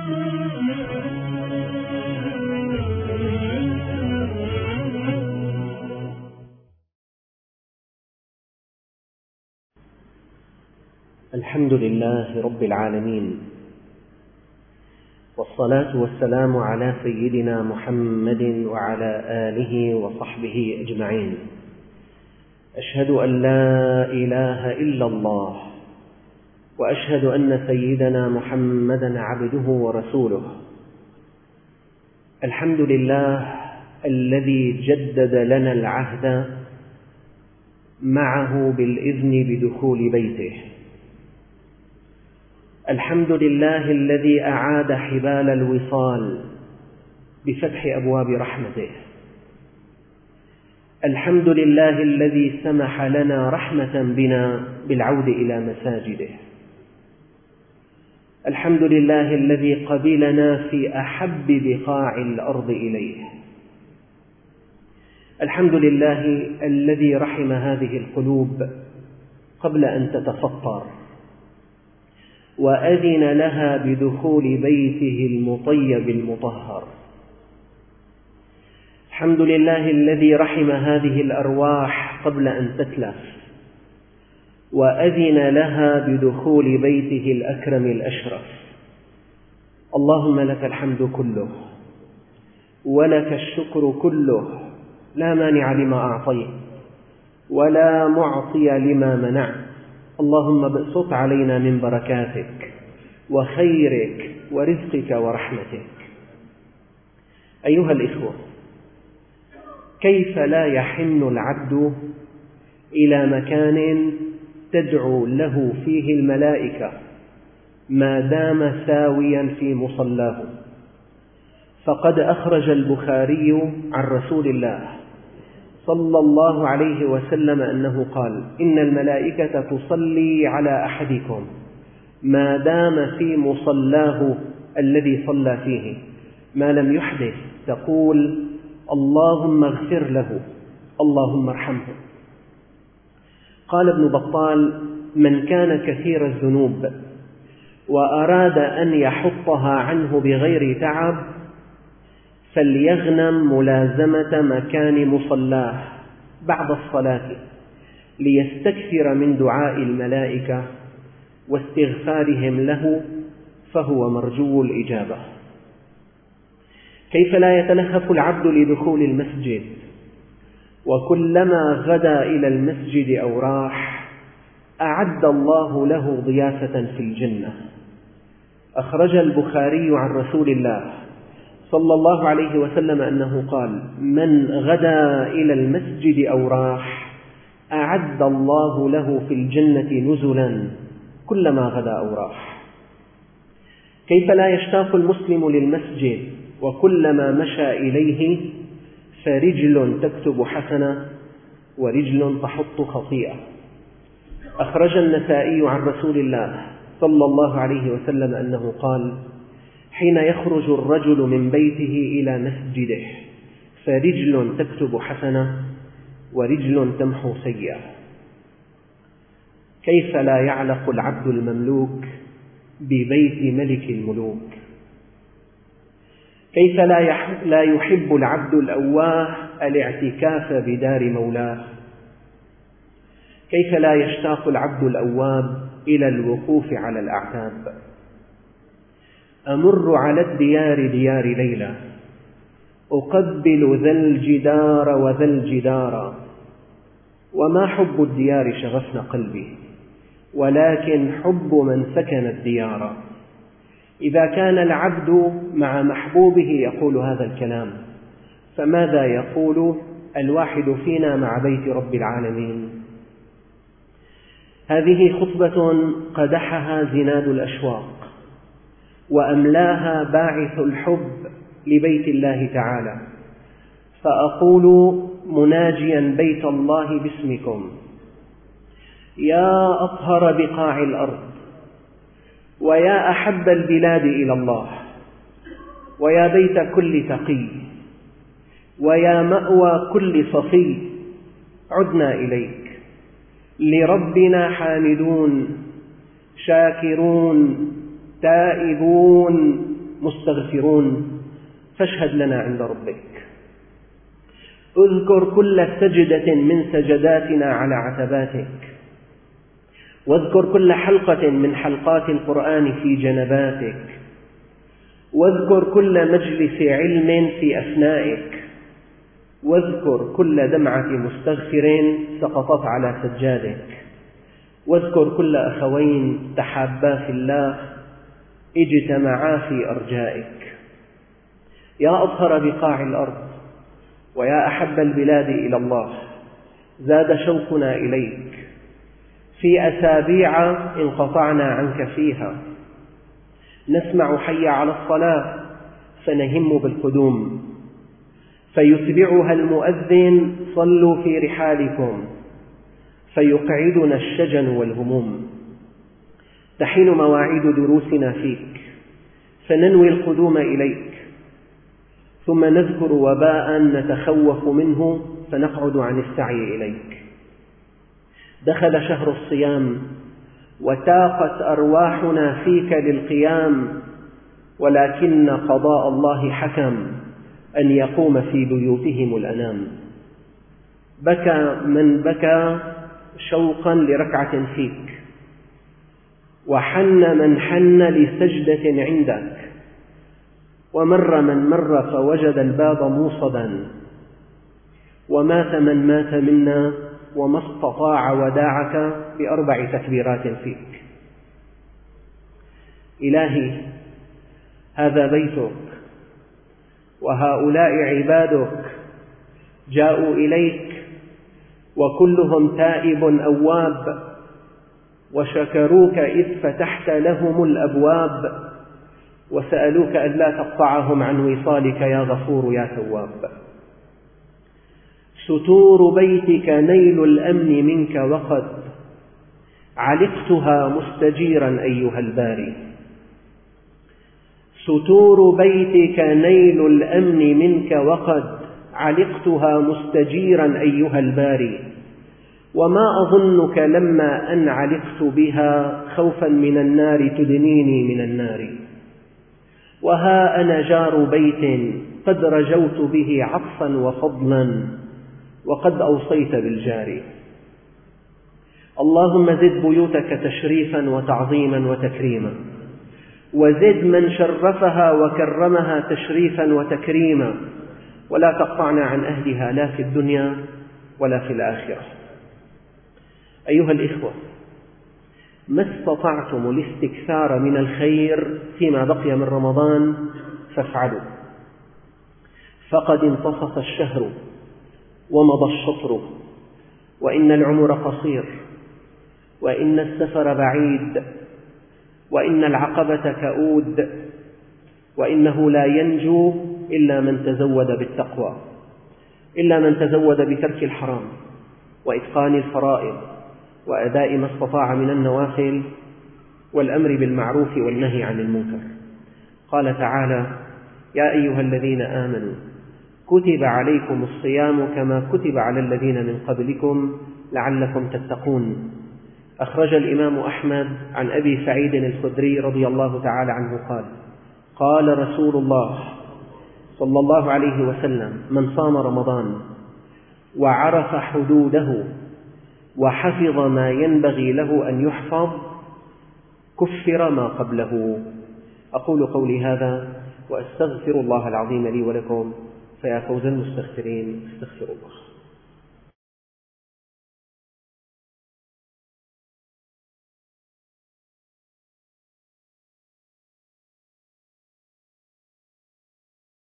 الحمد لله رب العالمين، والصلاة والسلام على سيدنا محمد وعلى آله وصحبه أجمعين. أشهد أن لا إله إلا الله، وأشهد أن سيدنا محمدا عبده ورسوله. الحمد لله الذي جدد لنا العهد معه بالإذن بدخول بيته. الحمد لله الذي أعاد حبال الوصال بفتح أبواب رحمته. الحمد لله الذي سمح لنا رحمة بنا بالعود إلى مساجده. الحمد لله الذي قبلنا في أحب بقاع الأرض إليه. الحمد لله الذي رحم هذه القلوب قبل أن تتفطر، وأذن لها بدخول بيته المطيب المطهر. الحمد لله الذي رحم هذه الأرواح قبل أن تتلف، وأذن لها بدخول بيته الأكرم الأشرف. اللهم لك الحمد كله، ولك الشكر كله، لا مانع لما أعطيت ولا معطي لما منعت. اللهم ابسط علينا من بركاتك وخيرك ورزقك ورحمتك. أيها الإخوة، كيف لا يحن العبد إلى مكان تدعو له فيه الملائكة ما دام ساويا في مصلاه؟ فقد أخرج البخاري عن رسول الله صلى الله عليه وسلم أنه قال: إن الملائكة تصلي على أحدكم ما دام في مصلاه الذي صلى فيه ما لم يحدث، تقول: اللهم اغفر له، اللهم ارحمه. قال ابن بطال: من كان كثير الذنوب وأراد أن يحطها عنه بغير تعب فليغنم ملازمة مكان مصلاه بعد الصلاة ليستكثر من دعاء الملائكة واستغفارهم له، فهو مرجو الإجابة. كيف لا يتلهف العبد لدخول المسجد، وكلما غدا إلى المسجد أو راح أعد الله له ضيافة في الجنة. أخرج البخاري عن رسول الله صلى الله عليه وسلم أنه قال: من غدا إلى المسجد أو راح أعد الله له في الجنة نزلا كلما غدا أو راح. كيف لا يشتاق المسلم للمسجد وكلما مشى إليه فرجل تكتب حسنة ورجل تحط خطيئة. أخرج النسائي عن رسول الله صلى الله عليه وسلم أنه قال: حين يخرج الرجل من بيته إلى مسجده فرجل تكتب حسنة ورجل تمحو سيئة. كيف لا يعلق العبد المملوك ببيت ملك الملوك؟ كيف لا يحب العبد الأواه الاعتكاف بدار مولاه؟ كيف لا يشتاق العبد الأواب إلى الوقوف على الأعتاب؟ أمر على الديار ديار ليلى أقبل ذا الجدار وذا الجدار، وما حب الديار شغفن قلبي ولكن حب من سكن الديار. إذا كان العبد مع محبوبه يقول هذا الكلام، فماذا يقول الواحد فينا مع بيت رب العالمين؟ هذه خطبة قدحها زناد الأشواق وأملاها باعث الحب لبيت الله تعالى. فأقول مناجيا بيت الله باسمكم: يا أطهر بقاع الأرض، ويا أحب البلاد إلى الله، ويا بيت كل تقي، ويا مأوى كل صفي، عدنا إليك لربنا حامدون شاكرون تائبون مستغفرون فاشهد لنا عند ربك. اذكر كل سجدة من سجداتنا على عتباتك، واذكر كل حلقة من حلقات القرآن في جنباتك، واذكر كل مجلس علم في أثنائك، واذكر كل دمعة مستغفر سقطت على سجادك، واذكر كل أخوين تحابا في الله اجتمعا في أرجائك. يا أطهر بقاع الأرض ويا أحب البلاد إلى الله، زاد شوقنا إليك في أسابيع انقطعنا عنك فيها، نسمع حي على الصلاة فنهم بالقدوم، فيتبعها المؤذن صلوا في رحالكم، فيقعدنا الشجن والهموم. تحين مواعيد دروسنا فيك فننوي القدوم إليك، ثم نذكر وباء نتخوف منه فنقعد عن السعي إليك. دخل شهر الصيام وتاقت أرواحنا فيك للقيام، ولكن قضاء الله حكم أن يقوم في بيوتهم الأنام. بكى من بكى شوقا لركعة فيك، وحن من حن لسجدة عندك، ومر من مر فوجد الباب موصدا، ومات من مات منا وما استطاع وداعك ب4 تكبيرات فيك. إلهي هذا بيتك وهؤلاء عبادك جاءوا إليك وكلهم تائب أواب، وشكروك إذ فتحت لهم الأبواب، وسألوك ألا تقطعهم عن وصالك يا غفور يا تواب. ستور بيتك نيل الأمن منك وقد علقتها مستجيرا أيها الباري. ستور بيتك نيل الأمن منك وقد علقتها مستجيرا أيها الباري، وما أظنك لما أن علقت بها خوفا من النار تدنيني من النار. وها أنا جار بيت قد رجوت به عطفا وفضلا، وقد أوصيت بالجار. اللهم زد بيوتك تشريفا وتعظيما وتكريما، وزد من شرفها وكرمها تشريفا وتكريما، ولا تقطعنا عن أهلها لا في الدنيا ولا في الآخرة. أيها الإخوة، ما استطعتم الاستكثار من الخير فيما بقي من رمضان فافعلوا، فقد انتصف الشهر ومضى الشطر، وإن العمر قصير، وإن السفر بعيد، وإن العقبة كؤود، وإنه لا ينجو إلا من تزود بالتقوى، إلا من تزود بترك الحرام وإتقان الفرائض وأداء ما استطاع من النوافل والأمر بالمعروف والنهي عن المنكر. قال تعالى: يا أيها الذين آمنوا كتب عليكم الصيام كما كتب على الذين من قبلكم لعلكم تتقون. أخرج الإمام أحمد عن أبي سعيد الخدري رضي الله تعالى عنه قال: قال رسول الله صلى الله عليه وسلم: من صام رمضان وعرف حدوده وحفظ ما ينبغي له أن يحفظ كفر ما قبله. أقول قولي هذا وأستغفر الله العظيم لي ولكم، فيا فوز المستغفرين استغفر الله.